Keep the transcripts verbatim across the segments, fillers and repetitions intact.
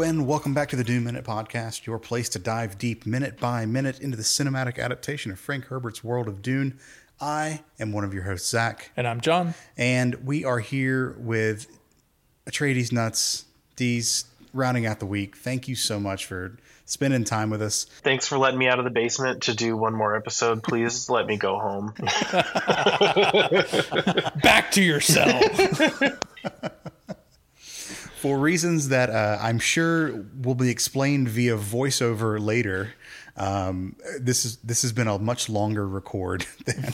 and welcome back to the Dune Minute Podcast, your place to dive deep minute by minute into the cinematic adaptation of Frank Herbert's world of Dune. I am one of your hosts, Zach. And I'm John. And we are here with Atreides Nuts, D's, rounding out the week. Thank you so much for spending time with us. Thanks for letting me out of the basement to do one more episode. Please let me go home. Back to your cell. For reasons that uh, I'm sure will be explained via voiceover later, um, this is this has been a much longer record than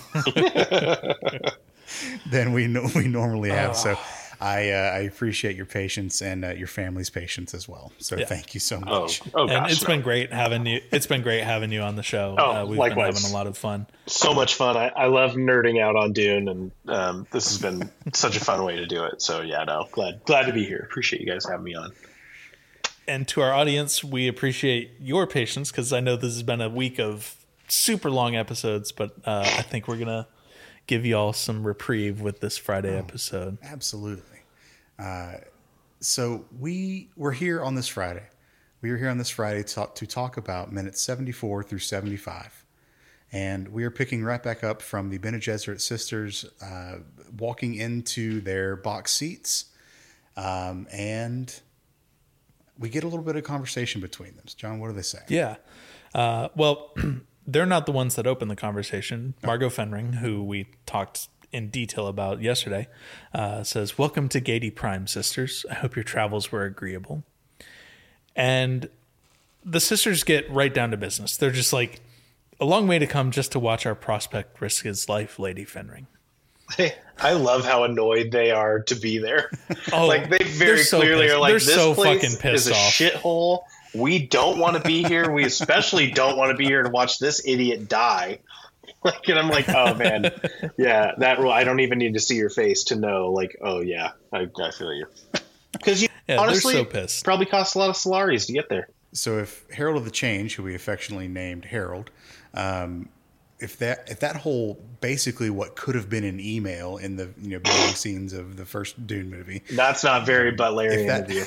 than we no, we normally have. Oh. So I uh, I appreciate your patience and uh, your family's patience as well. So yeah. Thank you so much. Oh, oh gosh, and it's no. been great having you. It's been great having you on the show. Oh, uh, we've likewise. been having a lot of fun. So much fun. I, I love nerding out on Dune, and um, this has been such a fun way to do it. So yeah, no, glad glad to be here. Appreciate you guys having me on. And to our audience, we appreciate your patience because I know this has been a week of super long episodes, but uh, I think we're gonna give you all some reprieve with this Friday oh, episode. Absolutely. Uh, so we were here on this Friday. We were here on this Friday to talk, to talk about minutes seventy-four through seventy-five. And we are picking right back up from the Bene Gesserit sisters uh, walking into their box seats. Um, and we get a little bit of conversation between them. John, what do they say? Yeah. Uh, well, they're not the ones that open the conversation. Margot Fenring, who we talked in detail about yesterday, uh, says, "Welcome to Gady Prime, sisters. I hope your travels were agreeable." And the sisters get right down to business. They're just like, "A long way to come just to watch our prospect risk his life, Lady Fenring." I love how annoyed they are to be there. Oh, like they very so clearly pissed. are like, they're this so place fucking pissed is a off. shithole. We don't want to be here. We especially don't want to be here to watch this idiot die. Like, and I'm like, oh man, yeah, that rule. I don't even need to see your face to know. Like, oh yeah, I, I feel you. Because you yeah, honestly so pissed. Probably costs a lot of Solaris to get there. So if Herald of the Change, who we affectionately named Harold, um, if that if that whole basically what could have been an email in the you know beginning scenes of the first Dune movie, that's not very Butlerian that, of you.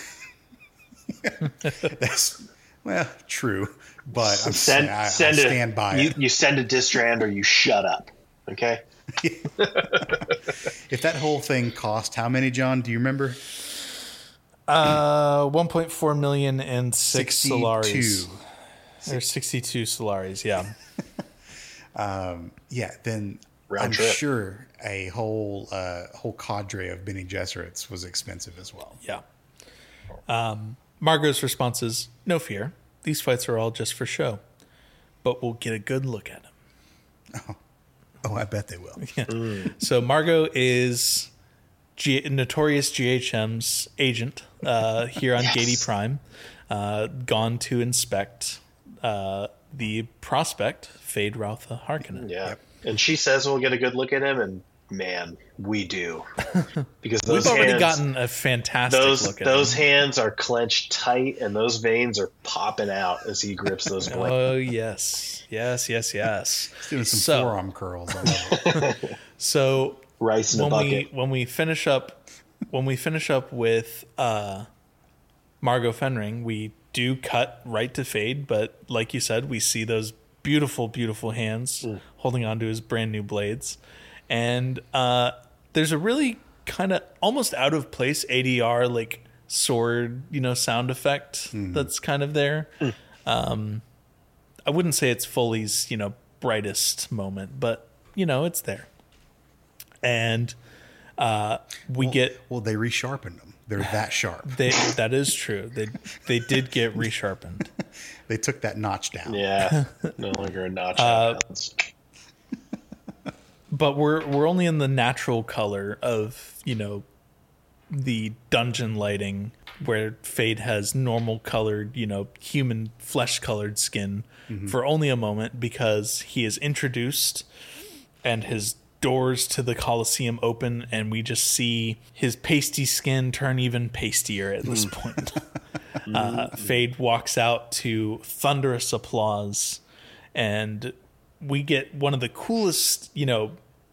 That's well true, but I'm send, I, send I a, stand by you, it. You send a distrand or you shut up, okay? If that whole thing cost how many, John? Do you remember? Uh, one point four million and six sixty-two. Solaris. There's sixty-two Solaris. Yeah. um, yeah. Then Round I'm trip. sure a whole uh, whole cadre of Bene Gesserits was expensive as well. Yeah. Um, Margot's response is, "No fear. These fights are all just for show, but we'll get a good look at them." Oh, oh I bet they will. Yeah. Mm. So Margot is G- notorious G H M's agent uh, here on yes. Gady Prime, uh, gone to inspect uh, the prospect, Fade Routha Harkonnen. Yeah. Yep. And she says we'll get a good look at him, and man, we do. Because those We've already hands, gotten a fantastic those, look at Those him. hands are clenched tight, and those veins are popping out as he grips those blades. Oh, yes. Yes, yes, yes. He's doing some so, forearm curls. I love it. So rice in when a bucket. we when we finish up when we finish up with uh, Margot Fenring, we do cut right to Fade, but like you said, we see those beautiful, beautiful hands mm. holding onto his brand new blades, and uh, there's a really kind of almost out of place A D R like sword, you know, sound effect mm. that's kind of there. Mm. Um, I wouldn't say it's Foley's, you know, brightest moment, but you know, it's there. And uh, we well, get well, they resharpened them. They're that sharp. They, that is true. They they did get resharpened. They took that notch down. Yeah, no longer a notch. Uh, but we're we're only in the natural color of, you know, the dungeon lighting, where Fade has normal colored, you know, human flesh colored skin mm-hmm. for only a moment, because he is introduced and his doors to the Colosseum open, and we just see his pasty skin turn even pastier at this point. uh, Fade walks out to thunderous applause, and we get one of the coolest, you know,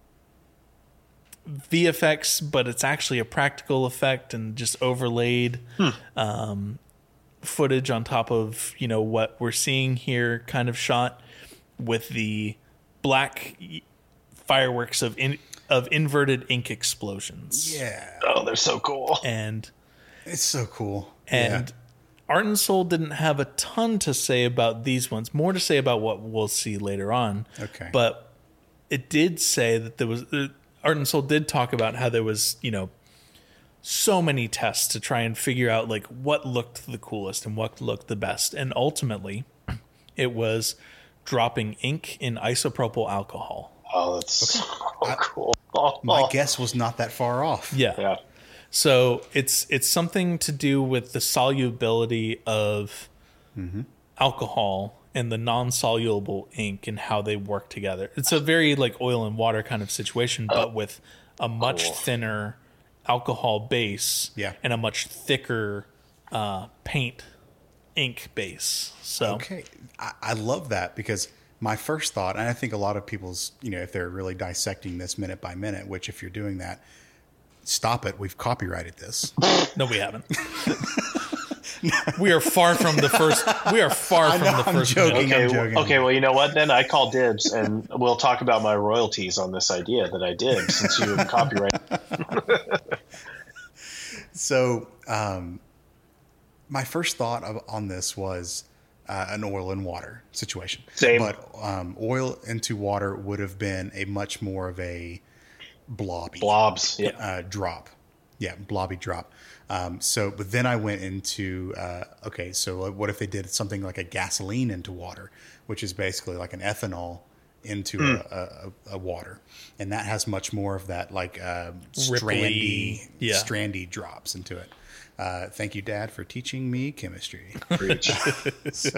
V F X, but it's actually a practical effect and just overlaid. Hmm. Um, footage on top of, you know, what we're seeing here kind of shot with the black fireworks of in, of inverted ink explosions. Yeah. Oh, they're so cool. And It's so cool. and yeah. Art and Soul didn't have a ton to say about these ones, more to say about what we'll see later on. Okay. But it did say that there was uh, Art and Soul did talk about how there was, you know, so many tests to try and figure out like what looked the coolest and what looked the best. And ultimately it was dropping ink in isopropyl alcohol. Oh, that's so I- cool. Oh, My oh. guess was not that far off. Yeah. Yeah. So it's it's something to do with the solubility of alcohol and the non-soluble ink and how they work together. It's a very like oil and water kind of situation, but with a much Cool. thinner alcohol base Yeah. and a much thicker uh, paint ink base. So Okay. I, I love that because my first thought, and I think a lot of people's, you know, if they're really dissecting this minute by minute, which if you're doing that, stop it. We've copyrighted this. no, we haven't. We are far from the first. We are far I from know, the I'm first. joking. minute. Okay, I'm well, joking. okay. Well, you know what? Then I call dibs, and we'll talk about my royalties on this idea that I did, since you have copyright. So, um, my first thought of, on this was uh, an oil and water situation. Same. But um, oil into water would have been a much more of a blobby Blobs. Yeah. uh, drop. Yeah, blobby drop. Um, so, but then I went into, uh, okay, so what if they did something like a gasoline into water, which is basically like an ethanol into Hmm. a, a, a water. And that has much more of that like uh, Ripply, strandy, yeah. strandy drops into it. Uh, thank you, Dad, for teaching me chemistry. Preach. so,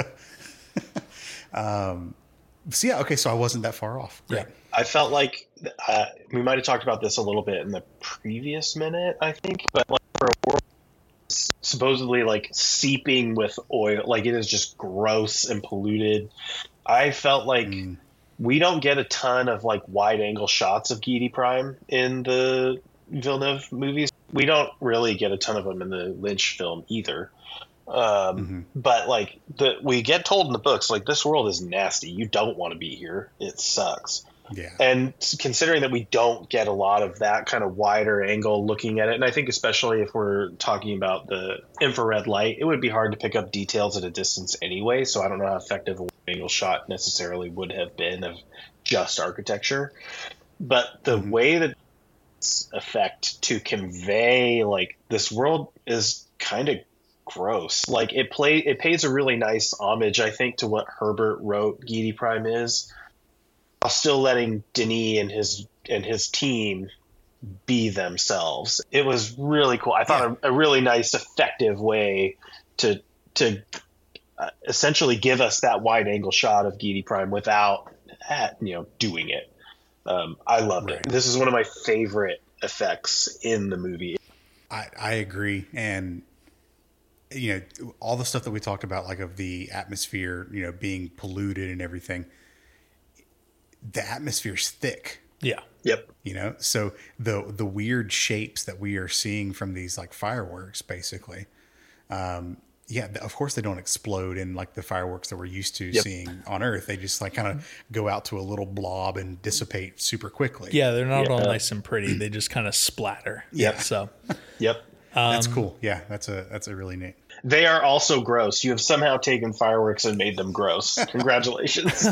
um, so, yeah, okay, so I wasn't that far off. Great. I felt like uh, we might have talked about this a little bit in the previous minute, I think, but like for a world supposedly like seeping with oil, like it is just gross and polluted. I felt like Mm. we don't get a ton of like wide angle shots of Geedy Prime in the Villeneuve movies. We don't really get a ton of them in the Lynch film either. Um, Mm-hmm. But like the we get told in the books, like this world is nasty. You don't want to be here. It sucks. Yeah. And considering that we don't get a lot of that kind of wider angle looking at it, and I think especially if we're talking about the infrared light, it would be hard to pick up details at a distance anyway. So I don't know how effective a wide angle shot necessarily would have been of just architecture. But the Mhm. way that it's effect to convey like this world is kind of gross. Like it play it pays a really nice homage, I think, to what Herbert wrote Geedy Prime is, while still letting Denis and his and his team be themselves. It was really cool. I thought a, a really nice, effective way to to uh, essentially give us that wide angle shot of Geedy Prime without uh, you know doing it. Um, I loved Right. it. This is one of my favorite effects in the movie. I, I agree. And, you know, all the stuff that we talked about, like of the atmosphere, you know, being polluted and everything, the atmosphere's thick, Yeah. Yep. you know? So the, the weird shapes that we are seeing from these like fireworks, basically, um, yeah, of course they don't explode in like the fireworks that we're used to Yep. seeing on Earth. They just like kind of go out to a little blob and dissipate super quickly. Yeah, they're not all Yeah. nice and pretty. They just kind of splatter. Yeah. So Yep. That's cool. Yeah, that's a that's a really neat. They are also gross. You have somehow taken fireworks and made them gross. Congratulations.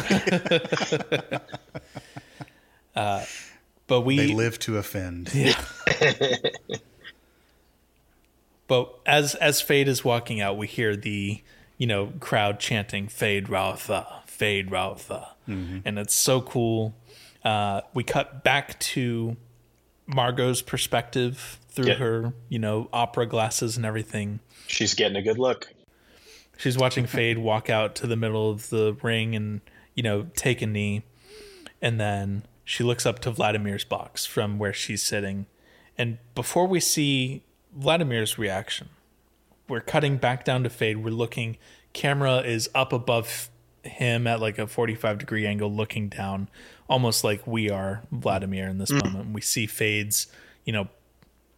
but we They live to offend. But as as Fade is walking out, we hear the you know crowd chanting "Fade Rautha, Fade Rautha," and it's so cool. Uh, we cut back to Margot's perspective through Yeah. her you know opera glasses and everything. She's getting a good look. She's watching Fade walk out to the middle of the ring and you know take a knee, and then she looks up to Vladimir's box from where she's sitting, and before we see Vladimir's reaction, we're cutting back down to Fade. We're looking, camera is up above him at like a forty-five degree angle looking down, almost like we are Vladimir in this moment. We see Fade's, you know,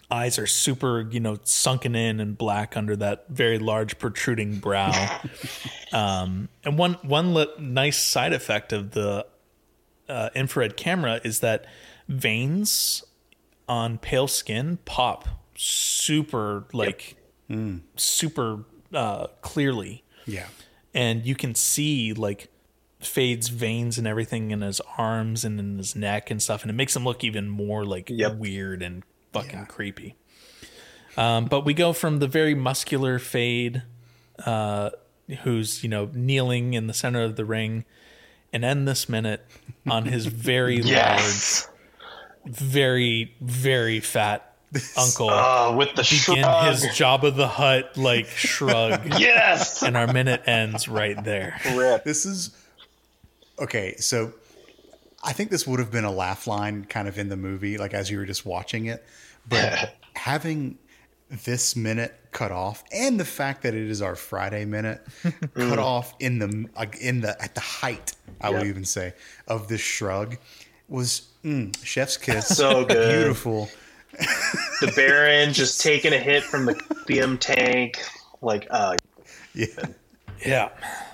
eyes are super, you know, sunken in and black under that very large protruding brow. um, and one one li- nice side effect of the uh, infrared camera is that veins on pale skin pop super like yep. mm. super uh, clearly. Yeah, and you can see like Fade's veins and everything in his arms and in his neck and stuff, and it makes him look even more like yep. weird and fucking yeah. creepy. Um, but we go from the very muscular Fade, uh, who's, you know, kneeling in the center of the ring, and end this minute on his very yes. large, very, very fat uncle uh, with the begin shrug. his Jabba the Hutt like shrug. Yes, and our minute ends right there. Rip. This is okay. So I think this would have been a laugh line kind of in the movie, like as you were just watching it, but having this minute cut off, and the fact that it is our Friday minute cut off in the like in the at the height, I yep. would even say, of this shrug was mm, chef's kiss. So good, beautiful. The Baron just taking a hit from the B M tank, like uh, yeah, yeah.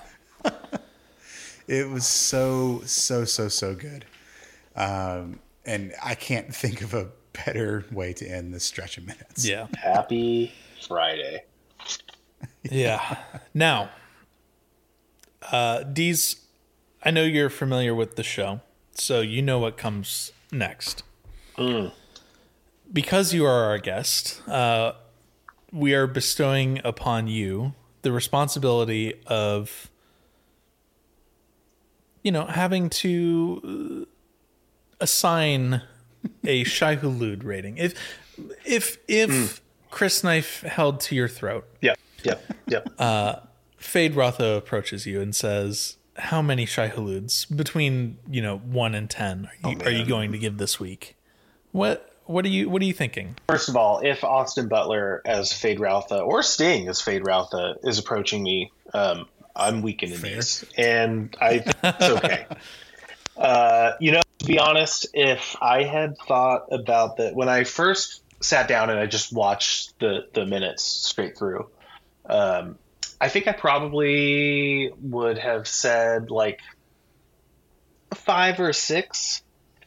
It was so so so so good, um, and I can't think of a better way to end this stretch of minutes. Yeah. Happy Friday. Yeah. Now, uh, Deez, I know you're familiar with the show, so you know what comes next. Mm. Because you are our guest, uh, we are bestowing upon you the responsibility of, you know, having to assign a Shai-Hulud rating. If if if mm. Chris Knife held to your throat. Yep. Yep. Yep. Uh, Fade Rotha approaches you and says, "How many Shai-Huluds between, you know, one and ten are you, oh, are you going to give this week? What what are you what are you thinking?" First of all, if Austin Butler as Fade Rotha or Sting as Fade Rotha is approaching me, um, I'm weak in the knees, and I think it's okay. uh, you know. To be honest, if I had thought about that when I first sat down and I just watched the, the minutes straight through, um, I think I probably would have said like a five or a six.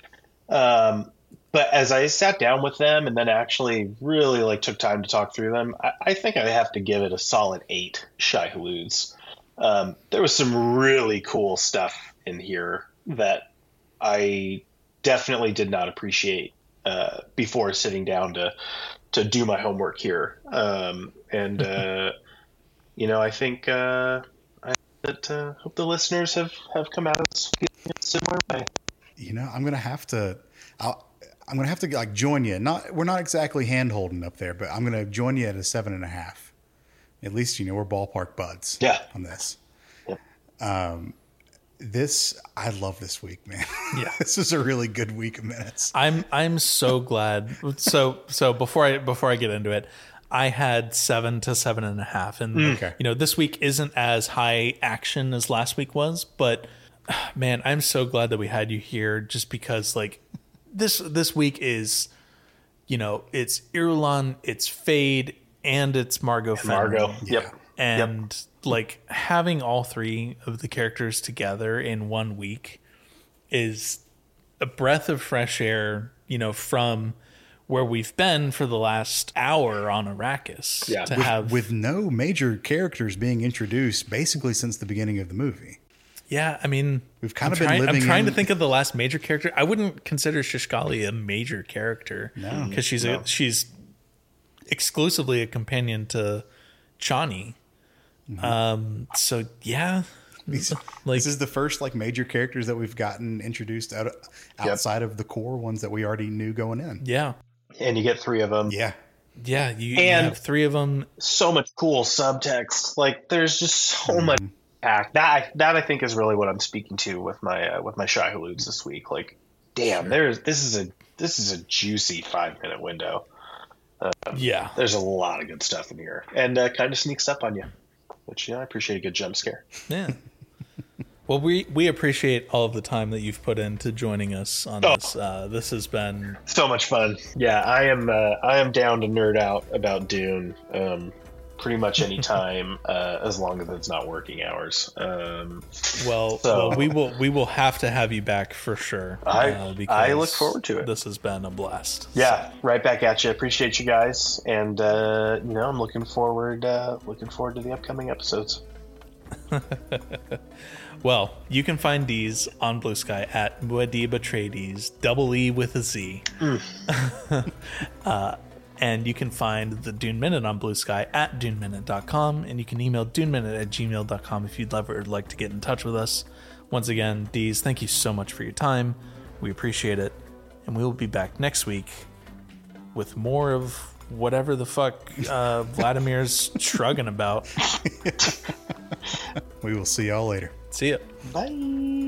Um, but as I sat down with them and then actually really like took time to talk through them, I, I think I have to give it a solid eight Shai-Huluds. Um, there was some really cool stuff in here that I definitely did not appreciate uh, before sitting down to to do my homework here. Um, and, uh, you know, I think uh, I that, uh, hope the listeners have, have come out of this feeling a similar way. You know, I'm going to have to I'll, I'm going to have to like join you. Not We're not exactly hand-holding up there, but I'm going to join you at a seven and a half. At least, you know, we're ballpark buds yeah. on this. Yep. Um This I love this week, man. Yeah, this is a really good week of minutes. I'm I'm so glad. So so before I before I get into it, I had seven to seven and a half, and okay. you know this week isn't as high action as last week was, but man, I'm so glad that we had you here, just because like this this week is, you know, it's Irulan, it's Fade, and it's Margot. Margot, yeah. yep, and. Yep. Like having all three of the characters together in one week is a breath of fresh air, you know, from where we've been for the last hour on Arrakis. Yeah. To with, have with no major characters being introduced basically since the beginning of the movie. Yeah, I mean, we've kind I'm of been trying, living. I'm trying in... to think of the last major character. I wouldn't consider Shishkali a major character, no, because she's no. a, she's exclusively a companion to Chani. Mm-hmm. Um. So yeah, These, like, this is the first like major characters that we've gotten introduced out outside yep. of the core ones that we already knew going in. Yeah, and you get three of them. Yeah, yeah. You, you and have three of them. So much cool subtext. Like there's just so mm-hmm. much packed. That that I think is really what I'm speaking to with my uh, with my Shai-Huluds this week. Like, damn, sure. there's this is a this is a juicy five minute window. Um, yeah, there's a lot of good stuff in here, and uh, kind of sneaks up on you. Which, yeah, I appreciate a good jump scare. Yeah. Well, we, we appreciate all of the time that you've put into joining us on Oh. this. Uh, this has been So much fun. Yeah, I am. Uh, I am down to nerd out about Dune. Um, pretty much any time, uh, as long as it's not working hours. Um, well, So- well. We will we will have to have you back for sure. I- uh, I look forward to it. This has been a blast. yeah, right back at you. Appreciate you guys, and uh, you know, I'm looking forward. Uh, looking forward to the upcoming episodes. Well, you can find Deez on Blue Sky at Muad'Dib Atreides, double E with a Z. uh, and you can find the Dune Minute on Blue Sky at dune minute dot com, and you can email duneminute at gmail dot com if you'd ever like to get in touch with us. Once again, Deez, thank you so much for your time. We appreciate it, and we will be back next week with more of whatever the fuck uh, Vladimir's shrugging about. We will see y'all later. See ya. Bye.